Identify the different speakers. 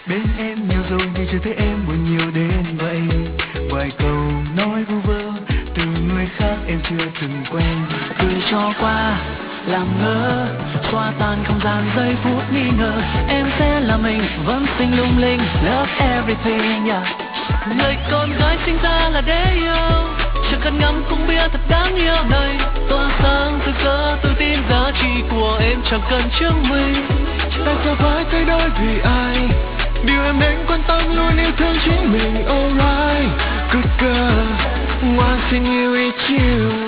Speaker 1: Bên em nhiều rồi nhưng chưa thấy em buồn nhiều đến vậy. Vài câu nói vu vơ từ người khác em chưa từng quen.
Speaker 2: Cứ cho qua làm ngơ, xóa tan không gian giây phút nghi ngờ. Em sẽ là mình vẫn xinh lung linh, love everything, yeah. Người con gái sinh ra là để yêu, chẳng cần ngắm cũng biết thật đáng yêu này. Tỏa sáng từ cớ tự tin, giá trị của em chẳng cần chứng minh.
Speaker 3: Tại sao phải thay đổi vì ai? Điều em nên quan tâm luôn yêu thương chính mình. Alright, good girl, ngoan xin yêu ý chiều.